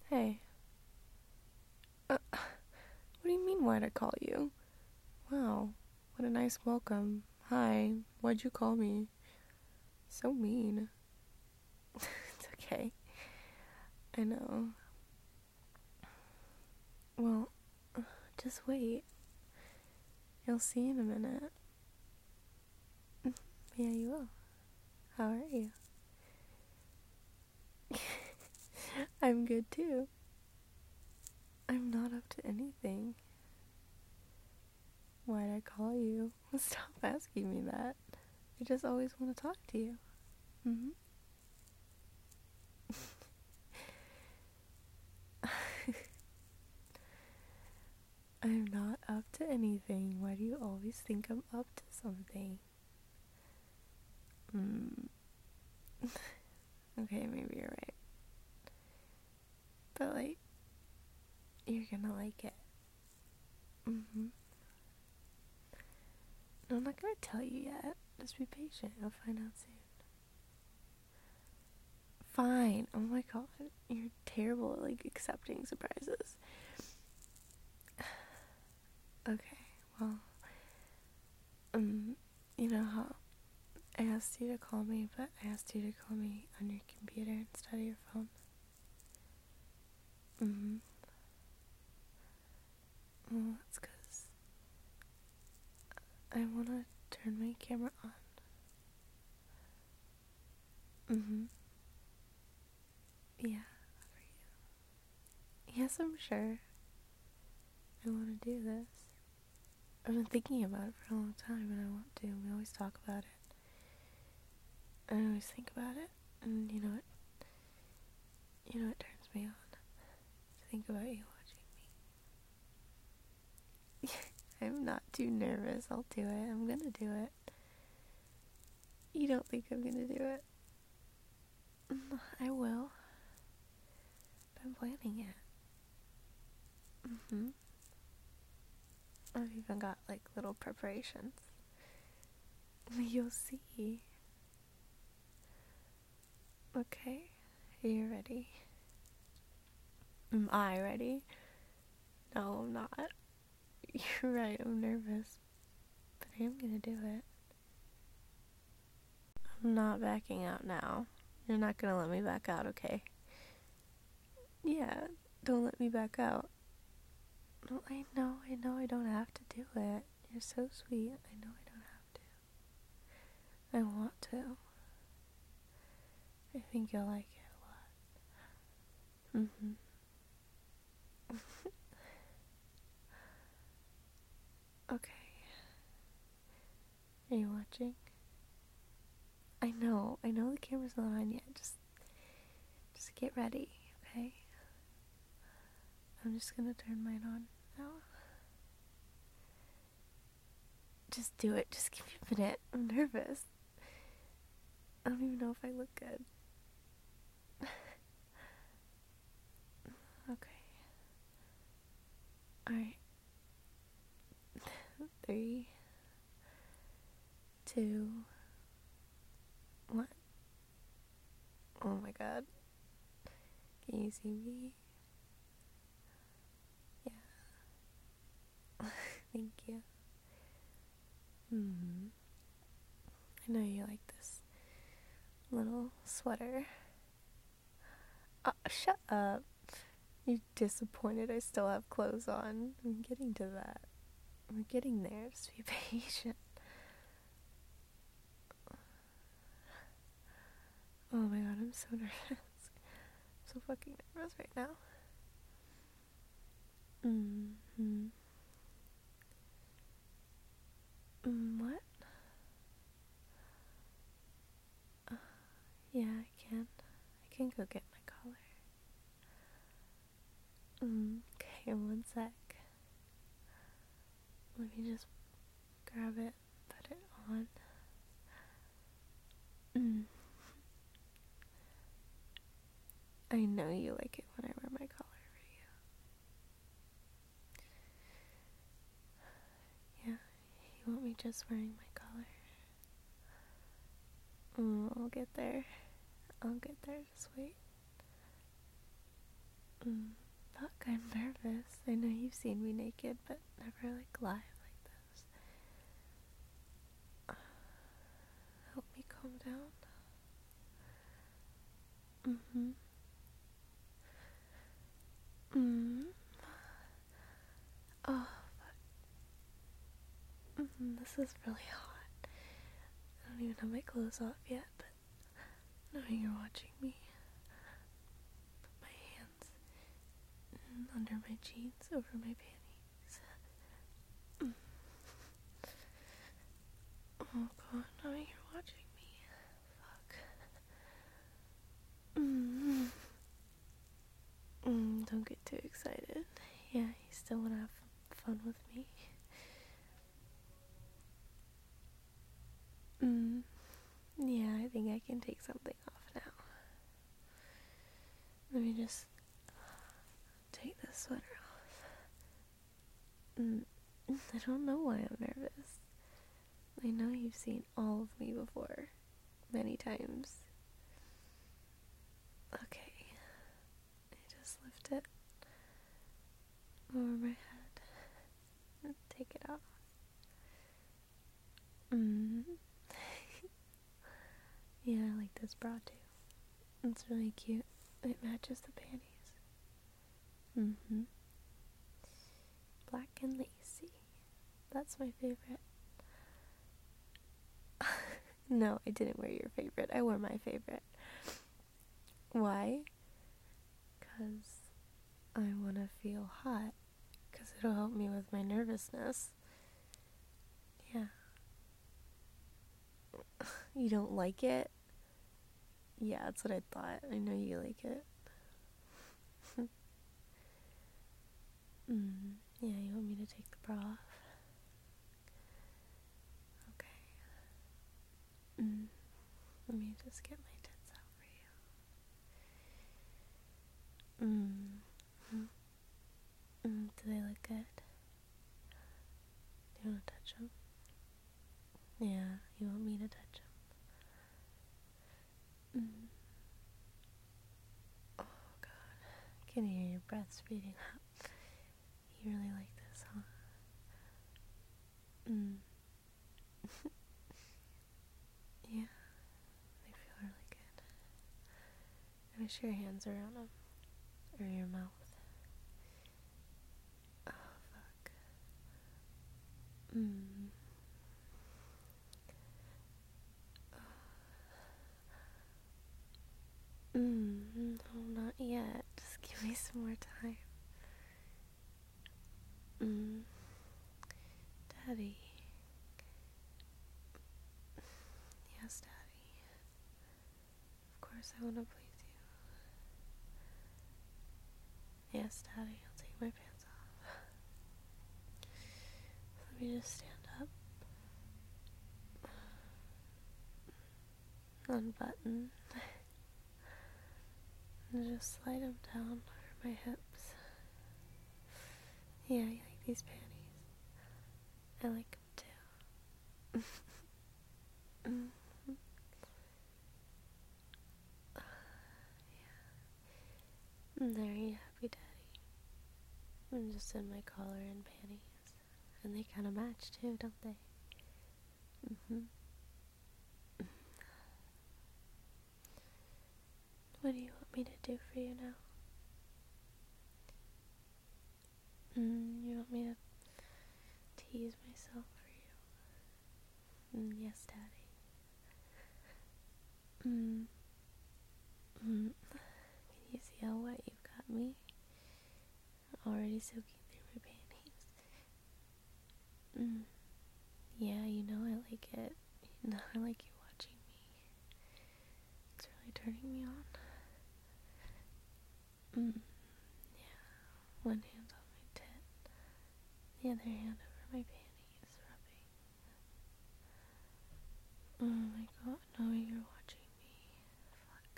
Hey. What do you mean, why'd I call you? Wow, what a nice welcome. Hi, why'd you call me? So mean. It's okay. I know. Well, just wait. You'll see in a minute. Yeah, you will. How are you? I'm good too. I'm not up to anything. Why'd I call you? Stop asking me that. I just always want to talk to you. Mm-hmm. I'm not up to anything. Why do you always think I'm up to something? Okay, maybe you're right. But, like, you're gonna like it. Mm-hmm. I'm not gonna tell you yet. Just be patient. You'll find out soon. Fine. Oh my god. You're terrible at, like, accepting surprises. Okay, well, you know how I asked you to call me, but I asked you to call me on your computer instead of your phone? Mm-hmm. Well, that's because I want to turn my camera on. Mm-hmm. Yeah, for you. Yes, I'm sure I want to do this. I've been thinking about it for a long time, and I want to. We always talk about it. I always think about it, and you know it. You know it turns me on to think about you watching me. I'm not too nervous. I'll do it. I'm gonna do it. You don't think I'm gonna do it? I will. But I'm planning it. Mm-hmm. I've even got like little preparations. You'll see. Okay. Are you ready? Am I ready? No, I'm not. You're right, I'm nervous. But I am gonna do it. I'm not backing out now. You're not gonna let me back out, okay? Yeah, don't let me back out. No, I know I don't have to do it. You're so sweet. I know I don't have to. I want to. I think you'll like it a lot. Mm-hmm. Okay. Are you watching? I know the camera's not on yet. Just get ready, okay? I'm just gonna turn mine on now. Just do it. Just give me a minute. I'm nervous. I don't even know if I look good. Okay. Alright. 3, 2, 1. Oh my god. Can you see me? Yeah. Thank you. I know you like this little sweater. Shut up. You're disappointed I still have clothes on. I'm getting to that. We're getting there. Just be patient. Oh my god, I'm so nervous. I'm so fucking nervous right now. What? Yeah, I can. I can go get my collar. Okay, one sec. Let me just grab it, put it on. I know you like it when I wear my collar for you. Yeah, you want me just wearing my collar? I'll get there. Just wait. I'm nervous. I know you've seen me naked, but never like live like this. Help me calm down. Mm-hmm. Mm-hmm. Oh, this is really hot. I don't even have my clothes off yet, but knowing you're watching me, put my hands under my jeans over my panties. Oh god, knowing you're watching me. Fuck. Don't get too excited. Yeah, you still wanna have fun with me? Yeah, I think I can take something off now. Let me just take this sweater off. I don't know why I'm nervous. I know you've seen all of me before, many times. Okay, I just lift it over my head and take it off. Yeah, I like this bra too. It's really cute. It matches the panties. Black and lacy. That's my favorite. No, I didn't wear your favorite. I wore my favorite. Why? Because I want to feel hot. Because it'll help me with my nervousness. Yeah. You don't like it? Yeah, that's what I thought. I know you like it. Yeah, you want me to take the bra off? Okay. Let me just get my tits out for you. Do they look good? Do you want to touch them? Yeah, you want me to touch them? Oh god, I can hear your breath speeding up. You really like this, huh? Yeah, they feel really good. I wish your hands around them, or your mouth. Oh fuck. No, not yet. Just give me some more time. Daddy. Yes, Daddy. Of course I want to please you. Yes, Daddy. I'll take my pants off. Let me just stand up. Unbutton. And just slide them down over my hips. Yeah, you like these panties? I like them too. There you happy, Daddy. I'm just in my collar and panties. And they kind of match too, don't they? What do you want me to do for you now? You want me to tease myself for you? Yes, Daddy. Can you see how wet you've got me? Already soaking through my panties. Yeah, you know I like it. You know I like you watching me. It's really turning me on. Yeah, one hand on my tit, the other hand over my panties, rubbing. Oh my god, knowing you're watching me. Fuck.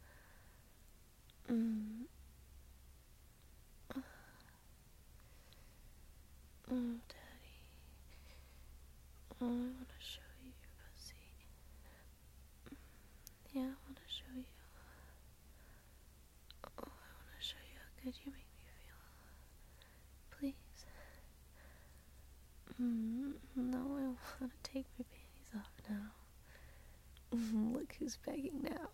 Oh, Daddy. Oh, I want to show you your pussy. Yeah, I want to show you. Oh, I want to show you how good you make me feel. No, I want to take my panties off now. Look who's begging now.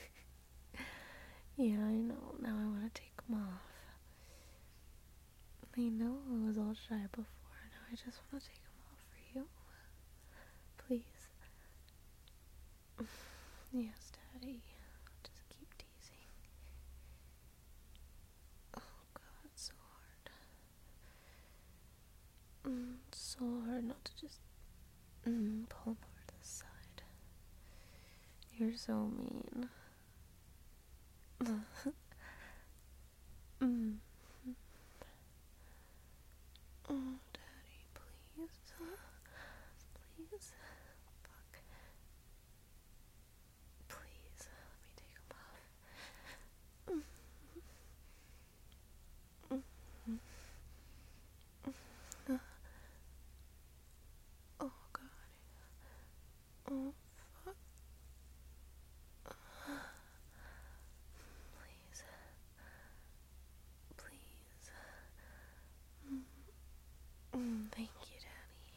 Yeah, I know. Now I want to take them off. I know I was all shy before. Now I just want to take them off for you. Please. Yes, Daddy. Just keep teasing. Oh God, it's so hard. It's so hard not to just pull them over to the side. You're so mean. Oh, Daddy, please. Please. Fuck. Please, let me take them off. Oh, God. Oh, fuck. Please. Please. Thank you, Daddy.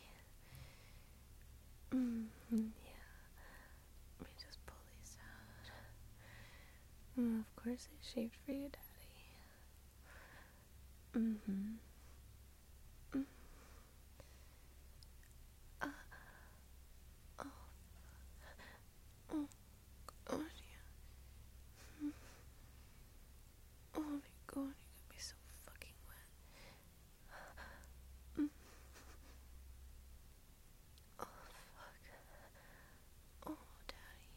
Yeah. Let me just pull these out. Of course I shaved for you, Daddy. Oh, God, yeah. Oh my God, you got me so fucking wet. Oh, fuck. Oh, Daddy.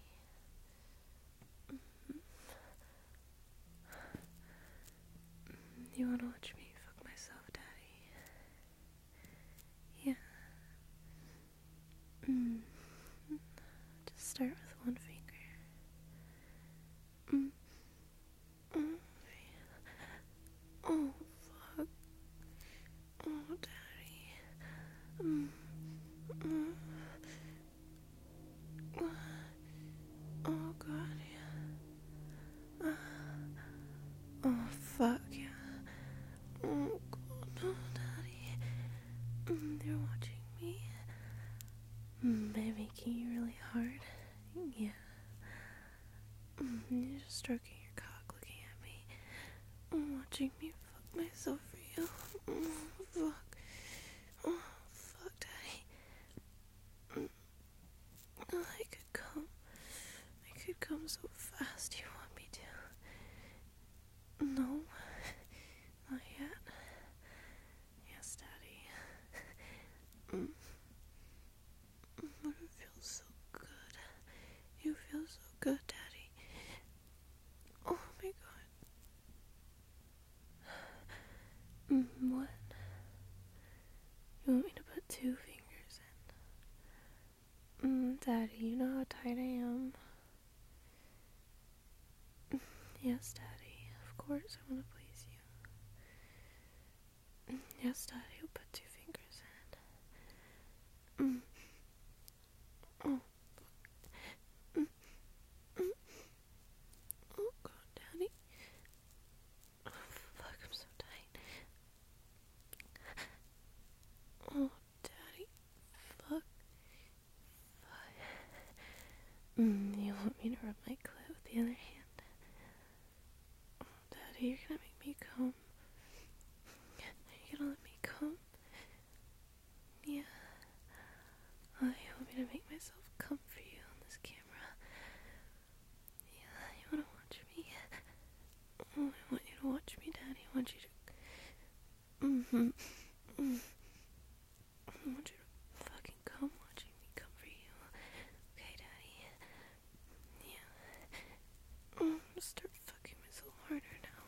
You wanna watch me fuck myself, Daddy? Yeah. Just start with one finger. Oh, fuck. Oh, Daddy. Oh, God, yeah. Oh, fuck, yeah. Oh, God, no, Daddy. They're watching me. They're making you really hard. Yeah. You're just stroking your cock, looking at me. Watching me fuck myself for you. Oh, fuck. Oh, fuck, Daddy. I could come. I could come so fast. You want me to? No. Not yet. Yes, Daddy. But it feels so good. You feel so good, Daddy. Oh my God. What? You want me to put 2 fingers in? Daddy, you know how tight I am. Yes, Daddy. Of course, I want to please you. Yes, Daddy, I'll put 2 fingers in. Oh. Oh, God, Daddy. Oh, fuck, I'm so tight. Oh, Daddy. Fuck. You want me to rub my clit with the other hand? Oh, Daddy, you're gonna make me come. Are you gonna let me come? Yeah. Oh, you want me to make myself come for you on this camera? Yeah, you wanna watch me? Oh, I want you to watch me, Daddy. I want you to... I want you to fucking come watching me come for you. Okay, Daddy? Yeah. Start fucking myself harder now.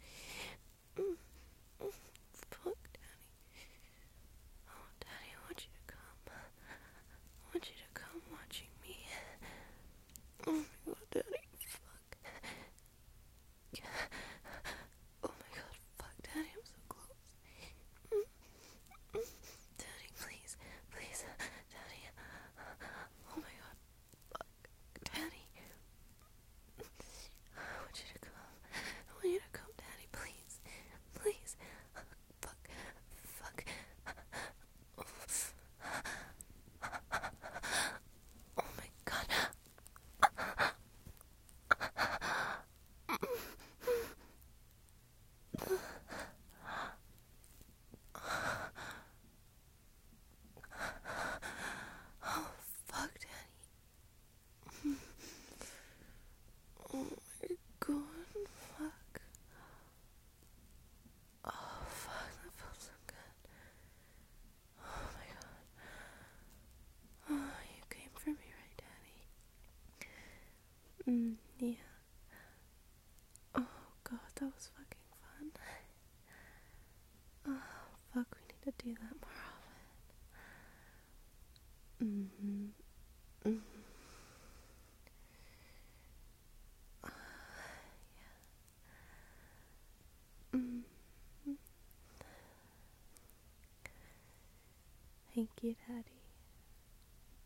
Fuck, Daddy. Oh, Daddy, I want you to come. I want you to come watching me. Oh my God, Daddy. Fuck. Oh my God, fuck, Daddy, I'm so close. do that more often. Mm-hmm. Mm-hmm. Thank you, Daddy.